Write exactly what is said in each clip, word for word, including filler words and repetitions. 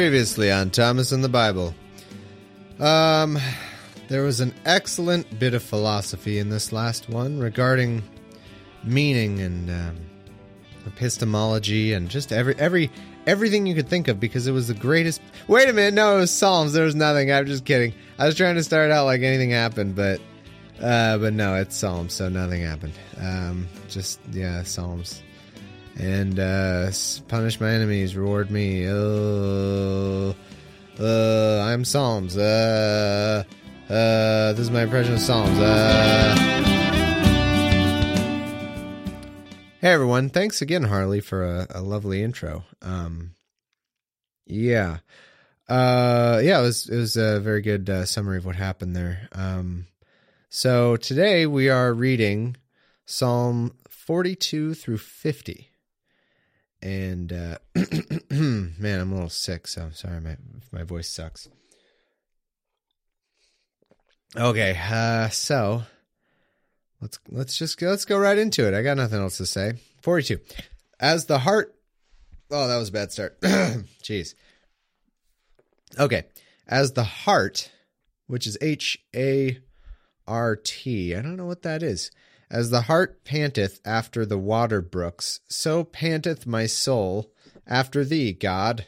Previously on Thomas and the Bible. Um, there was an excellent bit of philosophy in this last one regarding meaning and um, epistemology and just every every everything you could think of, because it was the greatest. Wait a minute, no, it was Psalms. There was nothing. I'm just kidding. I was trying to start out like anything happened, but uh, but no, it's Psalms, so nothing happened. Um, just yeah, Psalms. And uh, punish my enemies, reward me. Oh, uh, I'm Psalms. Uh, uh, this is my impression of Psalms. Uh. Hey everyone, thanks again, Harley, for a, a lovely intro. Um, yeah, uh, yeah, it was it was a very good uh, summary of what happened there. Um, so today we are reading Psalm forty-two through fifty. And, uh, man, I'm a little sick, so I'm sorry my my voice sucks. Okay, uh, so let's let's just go, let's go right into it. I got nothing else to say. forty-two. As the heart... Oh, that was a bad start. Jeez. Okay. As the heart, which is H A R T. I don't know what that is. As the hart panteth after the water brooks, so panteth my soul after thee, God.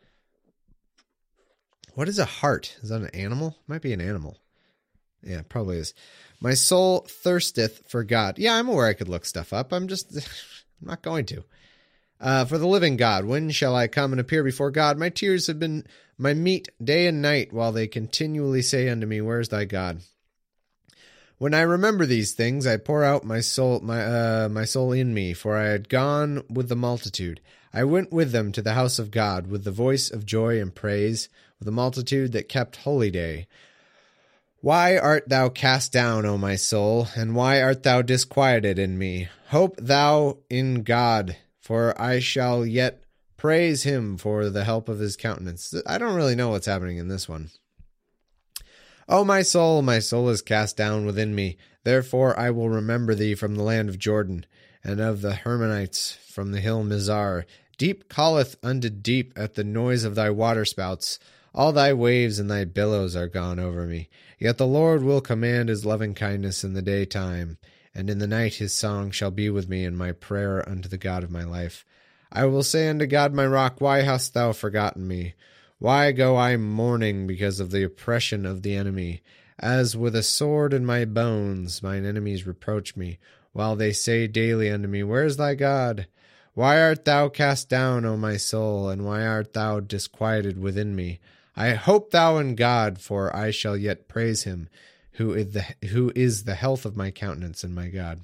What is a hart? Is that an animal? Might be an animal. Yeah, probably is. My soul thirsteth for God. Yeah, I'm aware I could look stuff up. I'm just I'm not going to. Uh, for the living God, when shall I come and appear before God? My tears have been my meat day and night, while they continually say unto me, where is thy God? When I remember these things, I pour out my soul, my uh, my soul in me, for I had gone with the multitude. I went with them to the house of God, with the voice of joy and praise, with the multitude that kept holy day. Why art thou cast down, O my soul, and why art thou disquieted in me? Hope thou in God, for I shall yet praise him for the help of his countenance. I don't really know what's happening in this one. O my soul, my soul is cast down within me. Therefore I will remember thee from the land of Jordan, and of the Hermonites from the hill Mizar. Deep calleth unto deep at the noise of thy waterspouts. All thy waves and thy billows are gone over me. Yet the Lord will command his loving kindness in the daytime, and in the night his song shall be with me, and my prayer unto the God of my life. I will say unto God my rock, why hast thou forgotten me? Why go I mourning because of the oppression of the enemy? As with a sword in my bones, mine enemies reproach me, while they say daily unto me, where is thy God? Why art thou cast down, O my soul, and why art thou disquieted within me? I hope thou in God, for I shall yet praise him, who is the, who is the health of my countenance and my God.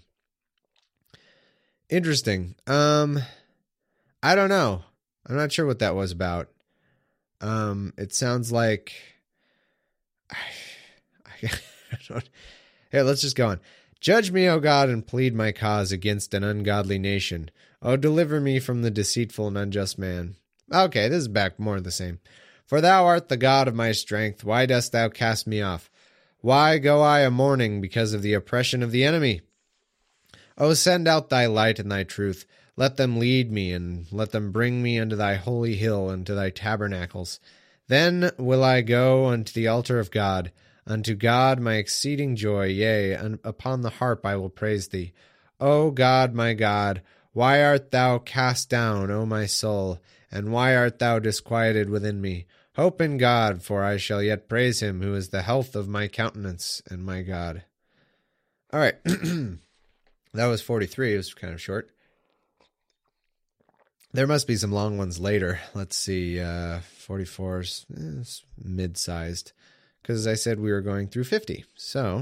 Interesting. Um, I don't know. I'm not sure what that was about. Um, it sounds like, I, I, I don't, here, let's just go on. Judge me, O God, and plead my cause against an ungodly nation. O deliver me from the deceitful and unjust man. Okay, this is back more of the same. For thou art the God of my strength. Why dost thou cast me off? Why go I a mourning because of the oppression of the enemy? O send out thy light and thy truth. Let them lead me, and let them bring me unto thy holy hill, and to thy tabernacles. Then will I go unto the altar of God, unto God my exceeding joy, yea, and upon the harp I will praise thee. O God, my God, why art thou cast down, O my soul, and why art thou disquieted within me? Hope in God, for I shall yet praise him, who is the health of my countenance and my God. All right, that was forty-three. It was kind of short. There must be some long ones later. Let's see, uh, forty-four is eh, mid-sized, because as I said, we were going through fifty. So,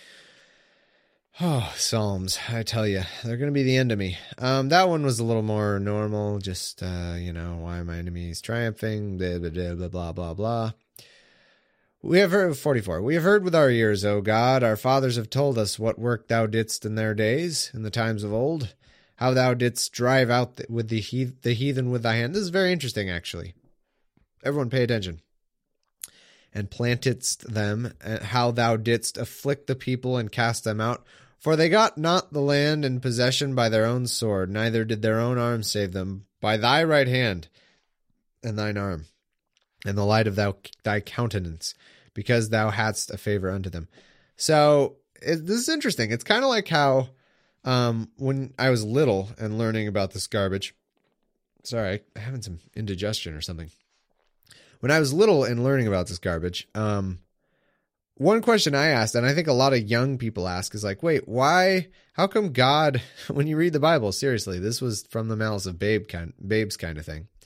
oh, Psalms, I tell you, they're going to be the end of me. Um, that one was a little more normal, just, uh, you know, why are my enemies triumphing, blah, blah, blah, blah, blah, blah, blah. We have heard, forty-four, we have heard with our ears, O God, our fathers have told us what work thou didst in their days, in the times of old, how thou didst drive out with the, heath- the heathen with thy hand. This is very interesting, actually. Everyone pay attention. And plantedst them, how thou didst afflict the people and cast them out. For they got not the land in possession by their own sword, neither did their own arm save them, by thy right hand and thine arm. and the light of thou, thy countenance, because thou hadst a favor unto them. So it, this is interesting. It's kind of like how um, when I was little and learning about this garbage, sorry, I'm having some indigestion or something. When I was little and learning about this garbage, um, one question I asked, and I think a lot of young people ask, is like, wait, why, how come God, when you read the Bible, seriously, this was from the mouths of babe kind, babes kind of thing.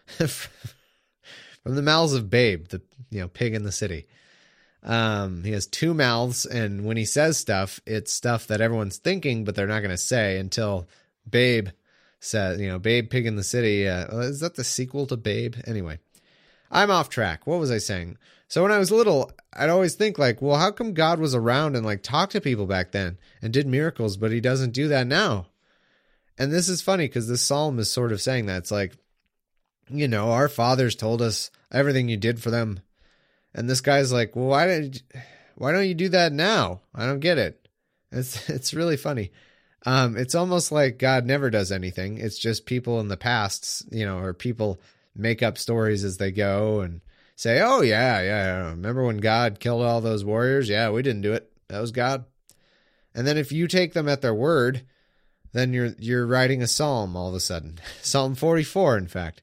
From the mouths of Babe, the you know pig in the city. Um, he has two mouths, and when he says stuff, it's stuff that everyone's thinking, but they're not going to say until Babe says, you know, Babe, Pig in the City. Uh, is that the sequel to Babe? Anyway, I'm off track. What was I saying? So when I was little, I'd always think like, well, how come God was around and like talked to people back then and did miracles, but he doesn't do that now? And this is funny because this psalm is sort of saying that. It's like, you know, our fathers told us everything you did for them. And this guy's like, well, why did, why don't you do that now? I don't get it. It's, it's really funny. Um, it's almost like God never does anything. It's just people in the past, you know, or people make up stories as they go and say, oh yeah, yeah. Remember when God killed all those warriors? Yeah, we didn't do it. That was God. And then if you take them at their word, then you're, you're writing a psalm all of a sudden. Psalm forty-four, in fact.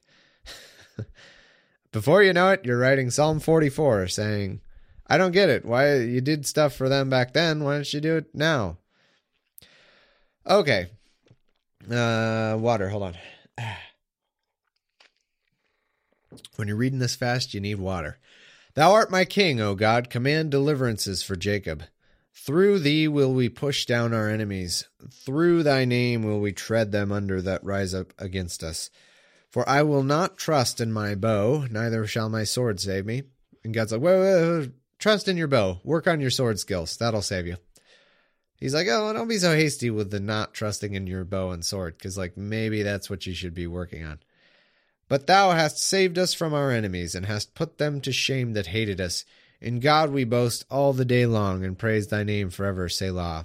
Before you know it, you're writing Psalm forty-four saying, I don't get it. Why you did stuff for them back then. Why don't you do it now? Okay. Uh, water. Hold on. When you're reading this fast, you need water. Thou art my king, O God. Command deliverances for Jacob. Through thee will we push down our enemies. Through thy name will we tread them under that rise up against us. For I will not trust in my bow, neither shall my sword save me. And God's like, whoa, whoa, whoa, trust in your bow. Work on your sword skills. That'll save you. He's like, oh, don't be so hasty with the not trusting in your bow and sword, because like maybe that's what you should be working on. But thou hast saved us from our enemies, and hast put them to shame that hated us. In God we boast all the day long, and praise thy name forever, Selah.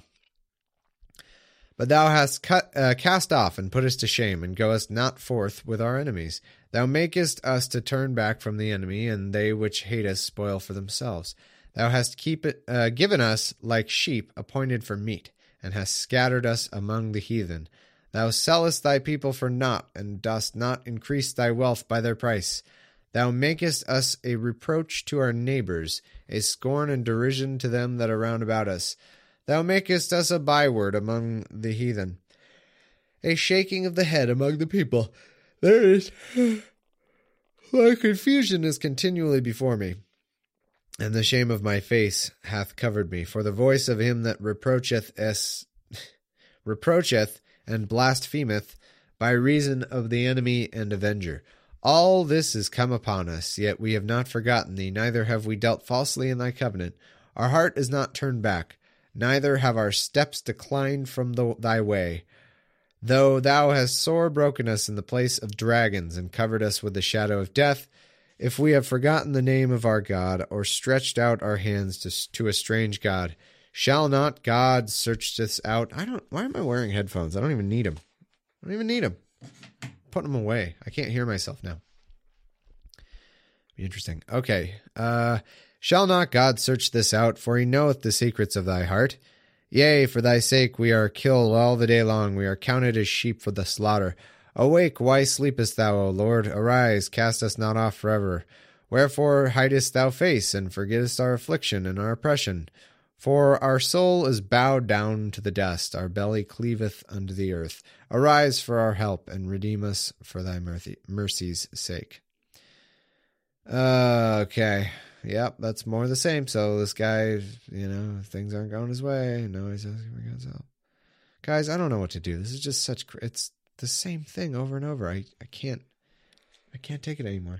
But thou hast cut, uh, cast off and puttest to shame, and goest not forth with our enemies. Thou makest us to turn back from the enemy, and they which hate us spoil for themselves. Thou hast keep it, uh, given us like sheep appointed for meat, and hast scattered us among the heathen. Thou sellest thy people for naught, and dost not increase thy wealth by their price. Thou makest us a reproach to our neighbors, a scorn and derision to them that are round about us. Thou makest us a byword among the heathen, a shaking of the head among the people. There is my confusion is continually before me, and the shame of my face hath covered me. For the voice of him that reproacheth us, reproacheth and blasphemeth by reason of the enemy and avenger. All this is come upon us, yet we have not forgotten thee, neither have we dealt falsely in thy covenant. Our heart is not turned back, neither have our steps declined from the, thy way. Though thou hast sore broken us in the place of dragons, and covered us with the shadow of death, if we have forgotten the name of our God, or stretched out our hands to, to a strange God, shall not God search this out? I don't, why am I wearing headphones? I don't even need them. I don't even need them. Put them away. I can't hear myself now. Be interesting. Okay. Uh, shall not God search this out? For he knoweth the secrets of thy heart. Yea, for thy sake we are killed all the day long. We are counted as sheep for the slaughter. Awake, why sleepest thou, O Lord? Arise, cast us not off forever. Wherefore hidest thou face, and forgettest our affliction and our oppression? For our soul is bowed down to the dust, our belly cleaveth unto the earth. Arise for our help, and redeem us for thy mercy, mercy's sake. Uh, okay. Yep, that's more the same. So this guy, you know, things aren't going his way. No, he's asking for God's help. Guys, I don't know what to do. This is just such, it's the same thing over and over. I, I can't, I can't take it anymore.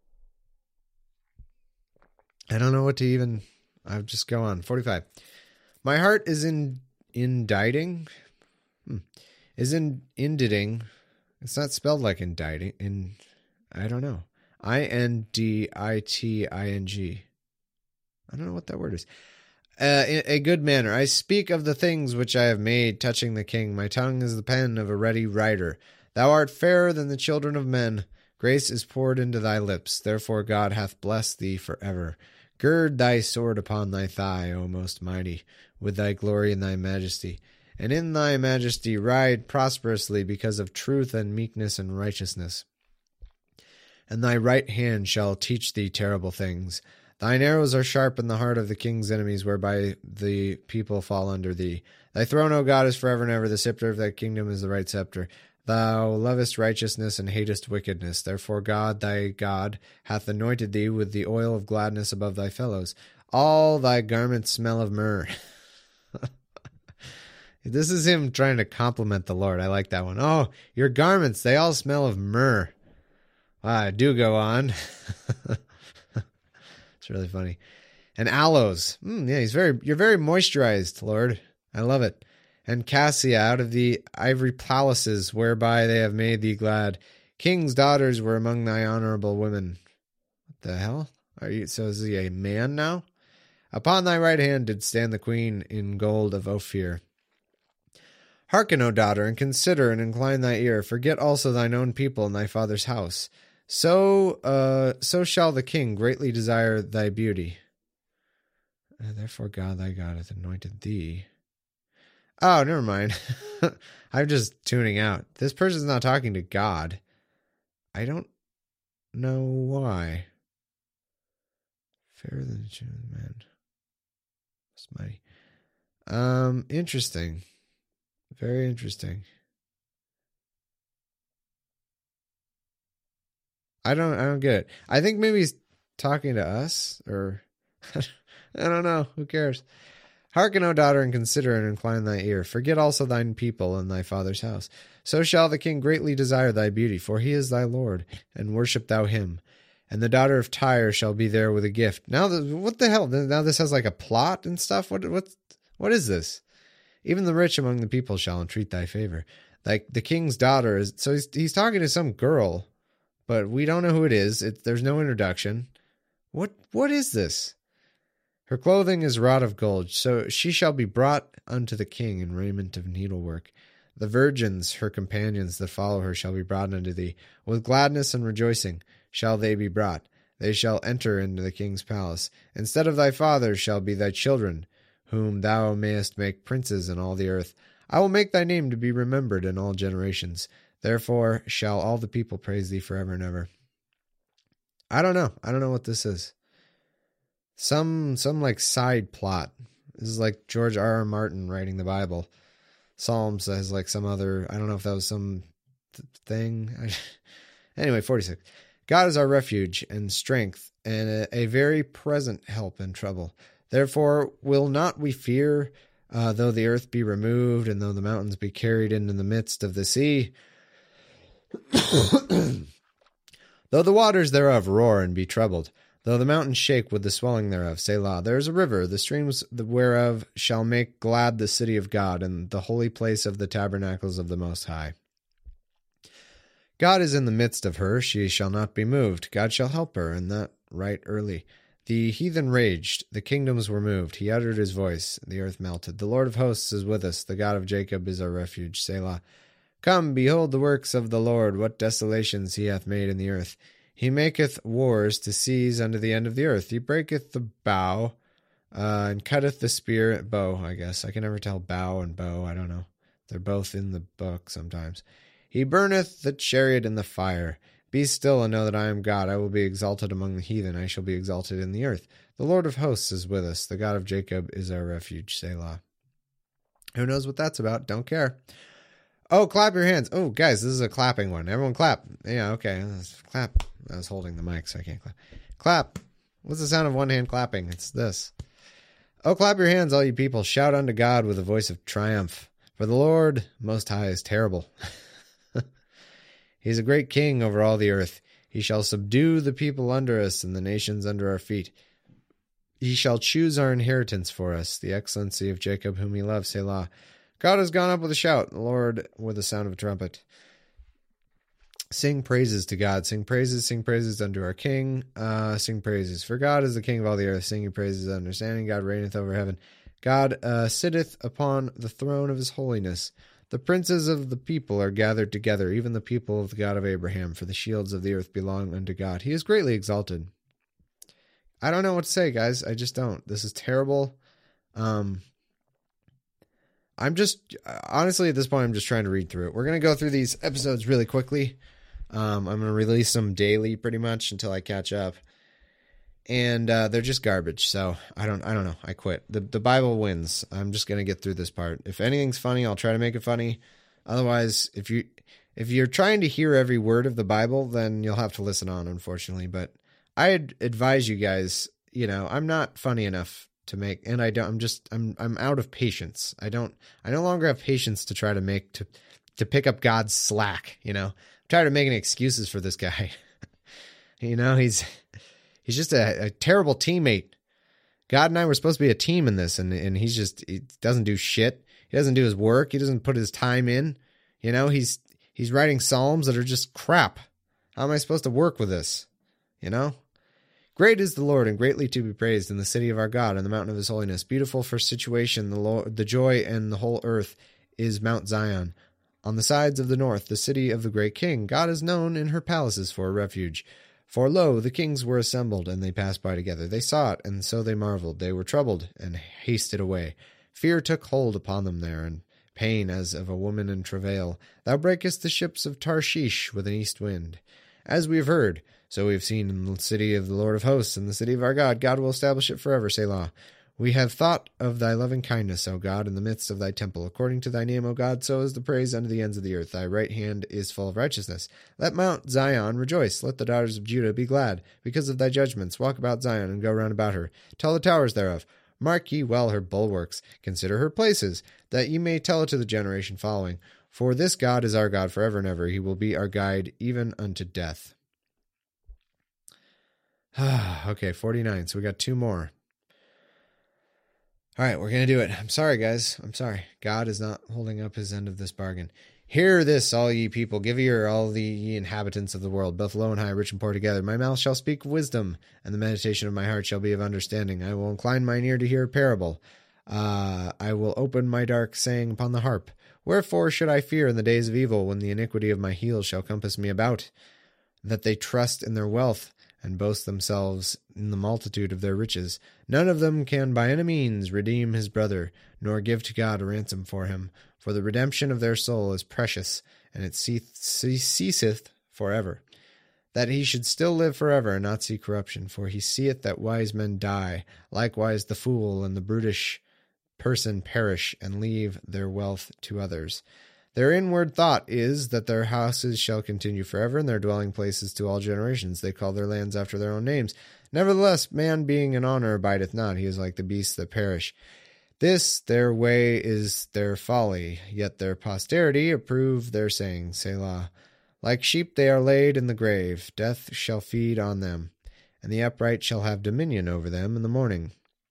I don't know what to even, I'll just go on. forty-five. My heart is in, indicting, hmm. is in, inditing. It's not spelled like indicting, in, I don't know. I N D I T I N G. I don't know what that word is. Uh, in a good manner. I speak of the things which I have made touching the king. My tongue is the pen of a ready writer. Thou art fairer than the children of men. Grace is poured into thy lips. Therefore God hath blessed thee forever. Gird thy sword upon thy thigh, O most mighty, with thy glory and thy majesty. And in thy majesty ride prosperously because of truth and meekness and righteousness. And thy right hand shall teach thee terrible things. Thine arrows are sharp in the heart of the king's enemies, whereby the people fall under thee. Thy throne, O God, is forever and ever. The scepter of thy kingdom is the right scepter. Thou lovest righteousness and hatest wickedness. Therefore God, thy God, hath anointed thee with the oil of gladness above thy fellows. All thy garments smell of myrrh. This is him trying to compliment the Lord. I like that one. Oh, your garments, they all smell of myrrh. Ah, do go on. It's really funny. And aloes. Mm, yeah, he's very. You're very moisturized, Lord. I love it. And cassia out of the ivory palaces whereby they have made thee glad. King's daughters were among thy honorable women. What the hell? Are you? So is he a man now? Upon thy right hand did stand the queen in gold of Ophir. Hearken, O daughter, and consider and incline thy ear. Forget also thine own people and thy father's house. So, uh, so shall the king greatly desire thy beauty. And therefore God thy God hath anointed thee. Oh, never mind. I'm just tuning out. This person's not talking to God. I don't know why. Fairer than the children of man. That's mighty. Um, interesting. Very interesting. I don't I don't get it. I think maybe he's talking to us, or I don't know. Who cares? Hearken, O daughter, and consider and incline thy ear. Forget also thine people and thy father's house. So shall the king greatly desire thy beauty, for he is thy Lord, and worship thou him. And the daughter of Tyre shall be there with a gift. Now, the, what the hell? Now this has like a plot and stuff? What what what is this? Even the rich among the people shall entreat thy favor. Like the king's daughter is, so he's, he's talking to some girl, but we don't know who it is. It, there's no introduction. What what is this? Her clothing is wrought of gold, so she shall be brought unto the king in raiment of needlework. The virgins, her companions that follow her, shall be brought unto thee. With gladness and rejoicing shall they be brought. They shall enter into the king's palace. Instead of thy fathers shall be thy children, whom thou mayest make princes in all the earth. I will make thy name to be remembered in all generations. Therefore shall all the people praise thee forever and ever. I don't know. I don't know what this is. Some some like side plot. This is like George R. R. Martin writing the Bible. Psalms has like some other, I don't know if that was some th- thing. Anyway, forty-six. God is our refuge and strength, and a, a very present help in trouble. Therefore will not we fear, uh, though the earth be removed, and though the mountains be carried into the midst of the sea, though the waters thereof roar and be troubled, though the mountains shake with the swelling thereof. Selah. There is a river, the streams whereof shall make glad the city of God, and the holy place of the tabernacles of the Most High. God is in the midst of her, she shall not be moved. God shall help her, and that right early. The heathen raged, the kingdoms were moved. He uttered his voice, the earth melted. The Lord of hosts is with us, the God of Jacob is our refuge. Selah. Come, behold the works of the Lord, what desolations he hath made in the earth. He maketh wars to cease unto the end of the earth. He breaketh the bow, uh, and cutteth the spear, bow, I guess. I can never tell bow and bow, I don't know. They're both in the book sometimes. He burneth the chariot in the fire. Be still and know that I am God. I will be exalted among the heathen. I shall be exalted in the earth. The Lord of hosts is with us. The God of Jacob is our refuge. Selah. Who knows what that's about? Don't care. Oh, clap your hands. Oh, guys, this is a clapping one. Everyone clap. Yeah, okay. Let's clap. I was holding the mic, so I can't clap. Clap. What's the sound of one hand clapping? It's this. Oh, clap your hands, all you people. Shout unto God with a voice of triumph. For the Lord Most High is terrible. He is a great king over all the earth. He shall subdue the people under us and the nations under our feet. He shall choose our inheritance for us, the excellency of Jacob whom he loves. Selah. God has gone up with a shout, the Lord with the sound of a trumpet. Sing praises to God. Sing praises, sing praises unto our King. Uh, sing praises. For God is the King of all the earth. Sing your praises, understanding. God reigneth over heaven. God uh, sitteth upon the throne of his holiness. The princes of the people are gathered together, even the people of the God of Abraham, for the shields of the earth belong unto God. He is greatly exalted. I don't know what to say, guys. I just don't. This is terrible. Um, I'm just, honestly, at this point, I'm just trying to read through it. We're going to go through these episodes really quickly. Um, I'm going to release them daily pretty much until I catch up. And uh, they're just garbage, so I don't I don't know. I quit. The the Bible wins. I'm just going to get through this part. If anything's funny, I'll try to make it funny. Otherwise, if you if you're trying to hear every word of the Bible, then you'll have to listen on, unfortunately. But I'd advise you guys, you know, I'm not funny enough to make, and I don't I'm just I'm I'm out of patience. I don't I no longer have patience to try to make to to pick up God's slack, you know. I'm tired of making excuses for this guy. you know, he's He's just a, a terrible teammate. God and I were supposed to be a team in this, and, and he's just, he doesn't do shit. He doesn't do his work. He doesn't put his time in. You know, he's he's writing psalms that are just crap. How am I supposed to work with this? You know? Great is the Lord, and greatly to be praised in the city of our God, and the mountain of his holiness. Beautiful for situation, the Lord, the joy and the whole earth is Mount Zion. On the sides of the north, the city of the great king. God is known in her palaces for a refuge. For lo, the kings were assembled, and they passed by together. They saw it, and so they marveled. They were troubled, and hasted away. Fear took hold upon them there, and pain as of a woman in travail. Thou breakest the ships of Tarshish with an east wind. As we have heard, so we have seen in the city of the Lord of hosts, and the city of our God. God will establish it forever, Selah. We have thought of thy loving kindness, O God, in the midst of thy temple. According to thy name, O God, so is the praise unto the ends of the earth. Thy right hand is full of righteousness. Let Mount Zion rejoice. Let the daughters of Judah be glad. Because of thy judgments, walk about Zion and go round about her. Tell the towers thereof. Mark ye well her bulwarks. Consider her places, that ye may tell it to the generation following. For this God is our God forever and ever. He will be our guide even unto death. Okay, forty-nine. So we got two more. All right, we're going to do it. I'm sorry, guys. I'm sorry. God is not holding up his end of this bargain. Hear this, all ye people. Give ear, all the ye inhabitants of the world, both low and high, rich and poor together. My mouth shall speak wisdom, and the meditation of my heart shall be of understanding. I will incline mine ear to hear a parable. Uh, I will open my dark saying upon the harp. Wherefore should I fear in the days of evil, when the iniquity of my heels shall compass me about, that they trust in their wealth, and boast themselves in the multitude of their riches? None of them can by any means redeem his brother, nor give to God a ransom for him. For the redemption of their soul is precious, and it ceaseth forever. That he should still live forever, and not see corruption. For he seeth that wise men die, likewise the fool and the brutish person perish, and leave their wealth to others. Their inward thought is that their houses shall continue forever, and their dwelling places to all generations. They call their lands after their own names. Nevertheless, man being in honor abideth not. He is like the beasts that perish. This their way is their folly, yet their posterity approve their saying. Selah. Like sheep they are laid in the grave. Death shall feed on them, and the upright shall have dominion over them in the morning.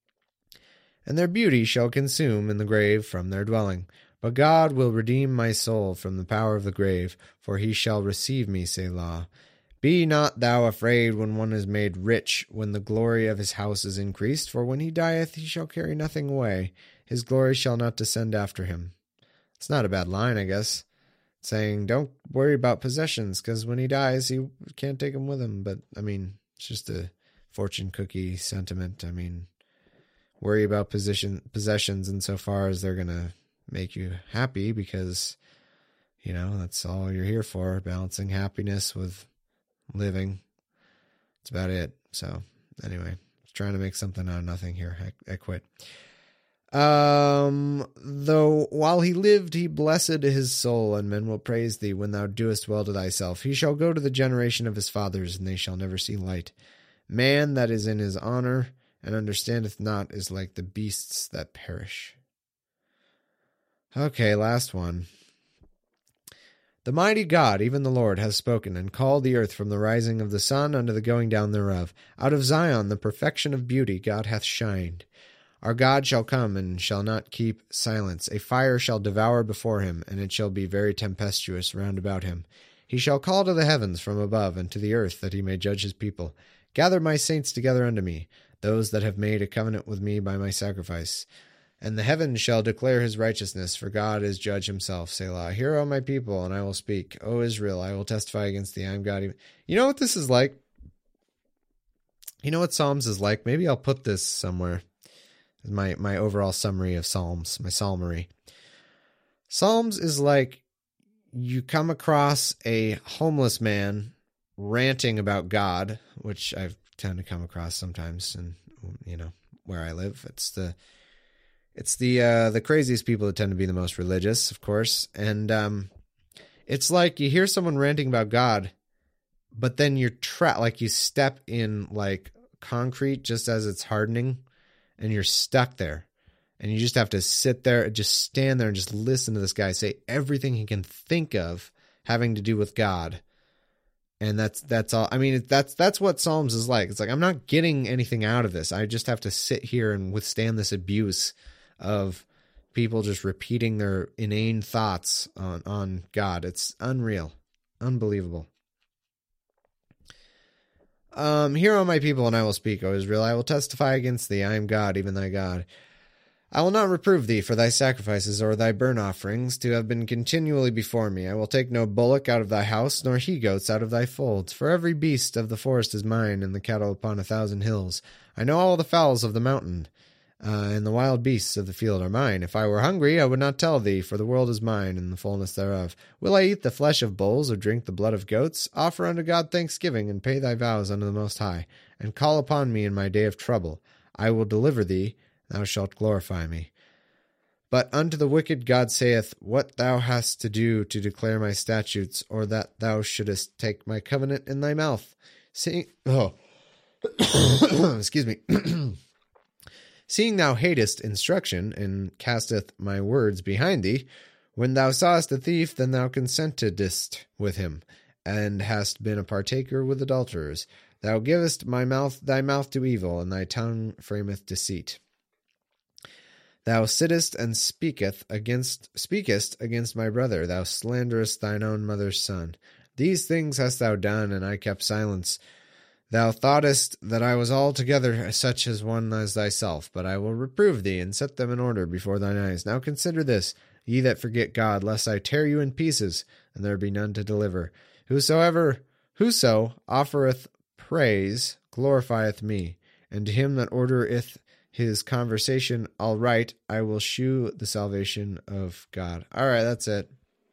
And their beauty shall consume in the grave from their dwelling. But God will redeem my soul from the power of the grave, for he shall receive me, Selah. Be not thou afraid when one is made rich, when the glory of his house is increased, for when he dieth he shall carry nothing away. His glory shall not descend after him. It's not a bad line, I guess. Saying, don't worry about possessions, because when he dies, he can't take them with him. But, I mean, it's just a fortune cookie sentiment. I mean, worry about position, possessions insofar as they're going to make you happy, because, you know, that's all you're here for, balancing happiness with living. That's about it. So, anyway, trying to make something out of nothing here. I, I quit. Um, though while he lived, he blessed his soul, and men will praise thee when thou doest well to thyself. He shall go to the generation of his fathers, and they shall never see light. Man that is in his honor and understandeth not is like the beasts that perish. Okay, last one. The mighty God, even the Lord, has spoken, and called the earth from the rising of the sun unto the going down thereof. Out of Zion the perfection of beauty God hath shined. Our God shall come, and shall not keep silence. A fire shall devour before him, and it shall be very tempestuous round about him. He shall call to the heavens from above, and to the earth, that he may judge his people. Gather my saints together unto me, those that have made a covenant with me by my sacrifice. and the heavens shall declare his righteousness, for God is judge himself. Selah. Hear, O my people, and I will speak. O Israel, I will testify against thee. I am God. You know what this is like? You know what Psalms is like? Maybe I'll put this somewhere. My my overall summary of Psalms, my psalmery. Psalms is like you come across a homeless man ranting about God, which I've tend to come across sometimes, and you know where I live, it's the it's the uh, the craziest people that tend to be the most religious, of course, and um, it's like you hear someone ranting about God, but then you're trapped, like you step in like concrete just as it's hardening, and you're stuck there. And you just have to sit there, just stand there and just listen to this guy say everything he can think of having to do with God. And that's that's all. I mean, that's that's what Psalms is like. It's like, I'm not getting anything out of this. I just have to sit here and withstand this abuse of people just repeating their inane thoughts on, on God. It's unreal. Unbelievable. Um, hear, O my people, and I will speak, O Israel. I will testify against thee. I am God, even thy God. I will not reprove thee for thy sacrifices or thy burnt offerings to have been continually before me. I will take no bullock out of thy house, nor he-goats out of thy folds. For every beast of the forest is mine, and the cattle upon a thousand hills. I know all the fowls of the mountain, uh, and the wild beasts of the field are mine. If I were hungry, I would not tell thee, for the world is mine, and the fullness thereof. Will I eat the flesh of bulls, or drink the blood of goats? Offer unto God thanksgiving, and pay thy vows unto the Most High, and call upon me in my day of trouble. I will deliver thee, thou shalt glorify me. But unto the wicked God saith, What thou hast to do to declare my statutes, or that thou shouldest take my covenant in thy mouth? Seeing, oh, excuse me. Seeing thou hatest instruction, and casteth my words behind thee, when thou sawest a thief, then thou consentedst with him, and hast been a partaker with adulterers. Thou givest my mouth thy mouth to evil, and thy tongue frameth deceit. Thou sittest and speaketh against speakest against my brother. Thou slanderest thine own mother's son. These things hast thou done, and I kept silence. Thou thoughtest that I was altogether such as one as thyself, but I will reprove thee, and set them in order before thine eyes. Now consider this, ye that forget God, lest I tear you in pieces, and there be none to deliver. Whosoever, whoso offereth praise glorifieth me, and to him that ordereth his conversation all right, I will shew the salvation of God. All right, that's it.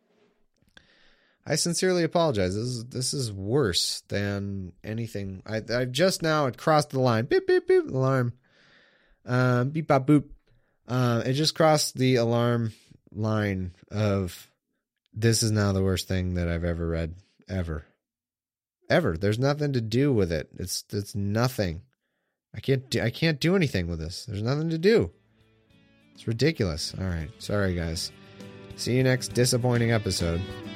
I sincerely apologize. This is this is worse than anything. I I just now it crossed the line. Beep beep beep alarm. Um, beep bop boop. Uh, it just crossed the alarm line of this is now the worst thing that I've ever read ever. Ever. There's nothing to do with it. It's it's nothing. I can't do, I can't do anything with this. There's nothing to do. It's ridiculous. All right. Sorry, guys. See you next disappointing episode.